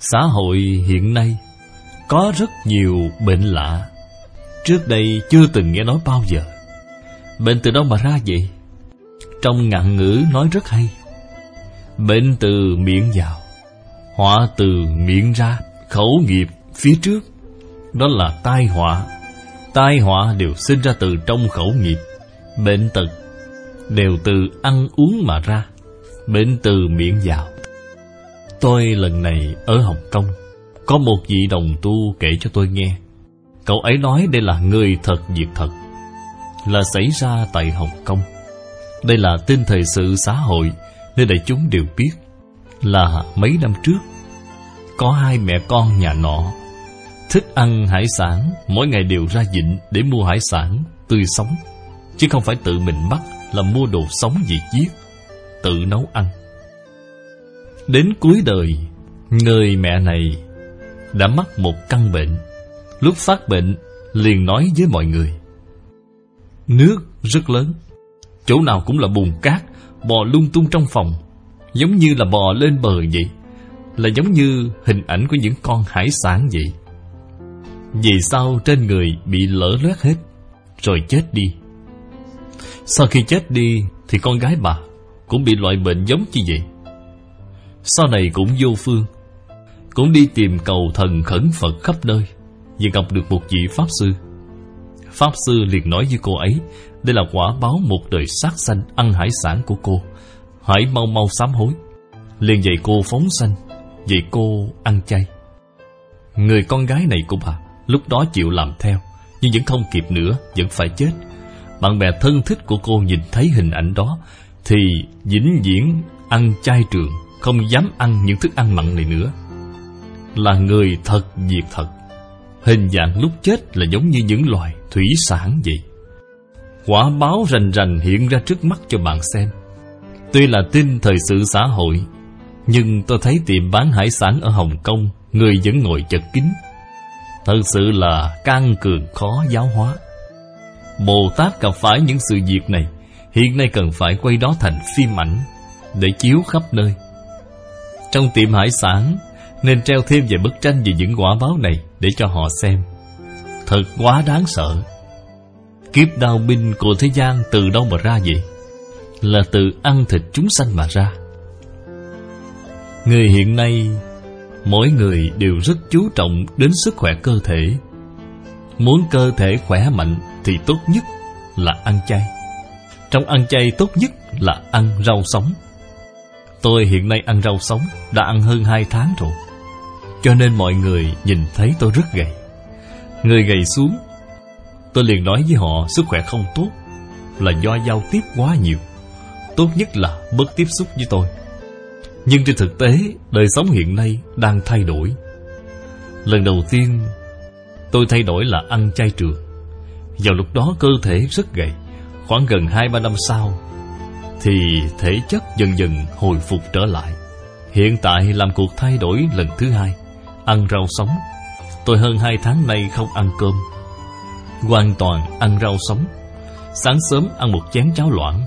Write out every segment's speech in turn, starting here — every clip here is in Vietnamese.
Xã hội hiện nay có rất nhiều bệnh lạ, trước đây chưa từng nghe nói bao giờ. Bệnh từ đâu mà ra vậy? Trong ngạn ngữ nói rất hay: bệnh từ miệng vào, họa từ miệng ra. Khẩu nghiệp phía trước, đó là tai họa. Tai họa đều sinh ra từ trong khẩu nghiệp. Bệnh tật đều từ ăn uống mà ra. Bệnh từ miệng vào. Tôi lần này ở Hồng Kông, có một vị đồng tu kể cho tôi nghe. Cậu ấy nói đây là người thật việc thật, là xảy ra tại Hồng Kông. Đây là tin thời sự xã hội nên đại chúng đều biết. Là mấy năm trước, có hai mẹ con nhà nọ thích ăn hải sản, mỗi ngày đều ra vịnh để mua hải sản tươi sống, chứ không phải tự mình bắt, là mua đồ sống về giết, tự nấu ăn. Đến cuối đời, người mẹ này đã mắc một căn bệnh. Lúc phát bệnh liền nói với mọi người: nước rất lớn, chỗ nào cũng là bùn cát, bò lung tung trong phòng, giống như là bò lên bờ vậy, là giống như hình ảnh của những con hải sản vậy. Vì sao trên người bị lở loét hết, rồi chết đi. Sau khi chết đi thì con gái bà cũng bị loại bệnh giống như vậy. Sau này cũng vô phương, cũng đi tìm cầu thần khẩn Phật khắp nơi, và gặp được một vị Pháp Sư. Pháp Sư liền nói với cô ấy, đây là quả báo một đời sát sanh ăn hải sản của cô, hãy mau mau sám hối. Liền dạy cô phóng sanh, dạy cô ăn chay. Người con gái này của bà lúc đó chịu làm theo, nhưng vẫn không kịp nữa, vẫn phải chết. Bạn bè thân thích của cô nhìn thấy hình ảnh đó thì vĩnh viễn ăn chay trường, không dám ăn những thức ăn mặn này nữa. Là người thật việc thật. Hình dạng lúc chết là giống như những loài thủy sản vậy. Quả báo rành rành hiện ra trước mắt cho bạn xem. Tuy là tin thời sự xã hội, nhưng tôi thấy tiệm bán hải sản ở Hồng Kông, người vẫn ngồi chật kín. Thật sự là can cường khó giáo hóa. Bồ Tát gặp phải những sự việc này, hiện nay cần phải quay đó thành phim ảnh để chiếu khắp nơi. Trong tiệm hải sản nên treo thêm vài bức tranh về những quả báo này để cho họ xem. Thật quá đáng sợ. Kiếp đao binh của thế gian từ đâu mà ra vậy? Là từ ăn thịt chúng sanh mà ra. Người hiện nay, mỗi người đều rất chú trọng đến sức khỏe cơ thể. Muốn cơ thể khỏe mạnh thì tốt nhất là ăn chay. Trong ăn chay tốt nhất là ăn rau sống. Tôi hiện nay ăn rau sống đã ăn hơn 2 tháng rồi, cho nên mọi người nhìn thấy tôi rất gầy. Người gầy xuống, tôi liền nói với họ sức khỏe không tốt là do giao tiếp quá nhiều, tốt nhất là bớt tiếp xúc với tôi. Nhưng trên thực tế, đời sống hiện nay đang thay đổi. Lần đầu tiên tôi thay đổi là ăn chay trường. Vào lúc đó cơ thể rất gầy. Khoảng gần 2-3 năm sau thì thể chất dần dần hồi phục trở lại. Hiện tại làm cuộc thay đổi lần thứ 2, ăn rau sống. Tôi hơn 2 tháng nay không ăn cơm, hoàn toàn ăn rau sống. Sáng sớm ăn 1 chén cháo loãng,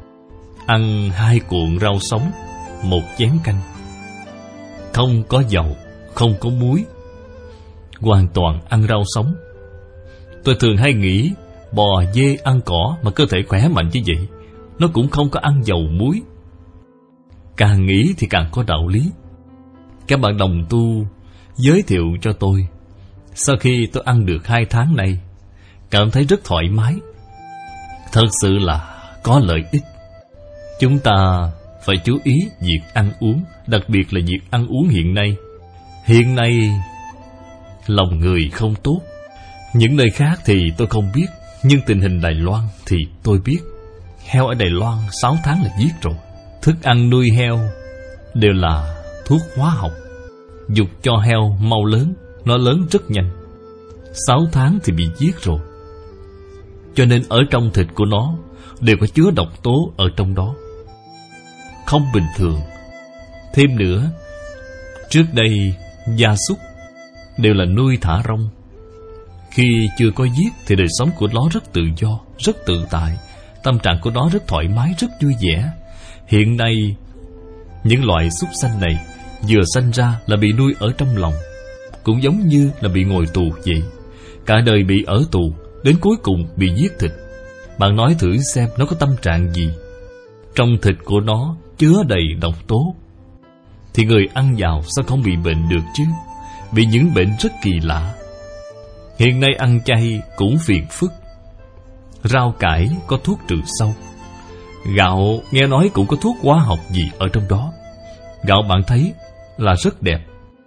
ăn 2 cuộn rau sống, 1 chén canh. Không có dầu, không có muối, hoàn toàn ăn rau sống. Tôi thường hay nghĩ bò dê ăn cỏ mà cơ thể khỏe mạnh như vậy, nó cũng không có ăn dầu muối. Càng nghĩ thì càng có đạo lý. Các bạn đồng tu giới thiệu cho tôi, sau khi tôi ăn được 2 tháng nay, cảm thấy rất thoải mái. Thật sự là có lợi ích. Chúng ta phải chú ý việc ăn uống, đặc biệt là việc ăn uống hiện nay. Hiện nay lòng người không tốt. Những nơi khác thì tôi không biết, nhưng tình hình Đài Loan thì tôi biết. Heo ở Đài Loan 6 tháng là giết rồi. Thức ăn nuôi heo đều là thuốc hóa học, dục cho heo mau lớn, nó lớn rất nhanh. 6 tháng thì bị giết rồi. Cho nên ở trong thịt của nó đều có chứa độc tố ở trong đó, không bình thường. Thêm nữa, trước đây gia súc đều là nuôi thả rông. Khi chưa có giết thì đời sống của nó rất tự do, rất tự tại. Tâm trạng của nó rất thoải mái, rất vui vẻ. Hiện nay những loại súc sanh này vừa sanh ra là bị nuôi ở trong lòng, cũng giống như là bị ngồi tù vậy. Cả đời bị ở tù, đến cuối cùng bị giết thịt. Bạn nói thử xem nó có tâm trạng gì? Trong thịt của nó chứa đầy độc tố, thì người ăn vào sao không bị bệnh được chứ? Bị những bệnh rất kỳ lạ. Hiện nay ăn chay cũng phiền phức. Rau cải có thuốc trừ sâu. Gạo nghe nói cũng có thuốc hóa học gì ở trong đó. Gạo bạn thấy là rất đẹp,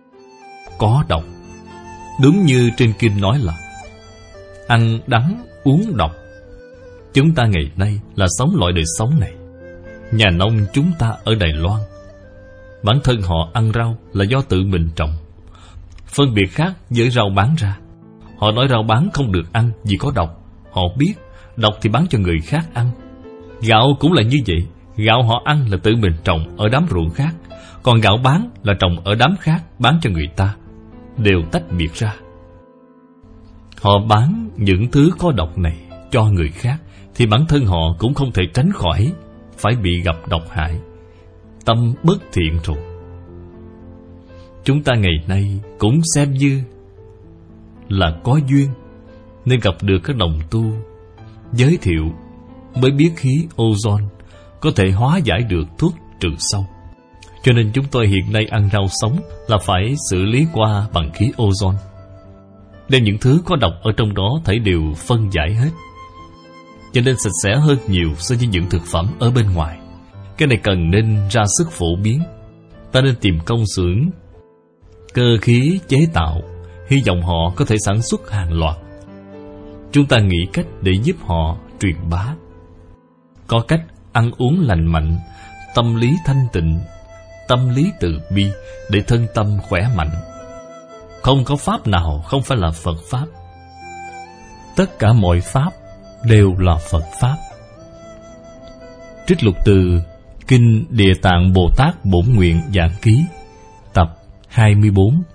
có độc. Đúng như trên kinh nói là ăn đắng uống độc. Chúng ta ngày nay là sống loại đời sống này. Nhà nông chúng ta ở Đài Loan, bản thân họ ăn rau là do tự mình trồng, phân biệt khác với rau bán ra. Họ nói rau bán không được ăn vì có độc. Họ biết độc thì bán cho người khác ăn. Gạo cũng là như vậy. Gạo họ ăn là tự mình trồng ở đám ruộng khác, còn gạo bán là trồng ở đám khác bán cho người ta, đều tách biệt ra. Họ bán những thứ có độc này cho người khác, thì bản thân họ cũng không thể tránh khỏi phải bị gặp độc hại. Tâm bất thiện rồi. Chúng ta ngày nay cũng xem như là có duyên, nên gặp được các đồng tu giới thiệu, mới biết khí ozone có thể hóa giải được thuốc trừ sâu. Cho nên chúng tôi hiện nay ăn rau sống là phải xử lý qua bằng khí ozone, đem những thứ có độc ở trong đó thảy đều phân giải hết, cho nên sạch sẽ hơn nhiều so với những thực phẩm ở bên ngoài. Cái này cần nên ra sức phổ biến. Ta nên tìm công xưởng cơ khí chế tạo, hy vọng họ có thể sản xuất hàng loạt. Chúng ta nghĩ cách để giúp họ truyền bá. Có cách ăn uống lành mạnh, tâm lý thanh tịnh, tâm lý từ bi, để thân tâm khỏe mạnh. Không có pháp nào không phải là Phật pháp. Tất cả mọi pháp đều là Phật pháp. Trích lục từ Kinh Địa Tạng Bồ Tát Bổn Nguyện Giảng Ký, tập 24.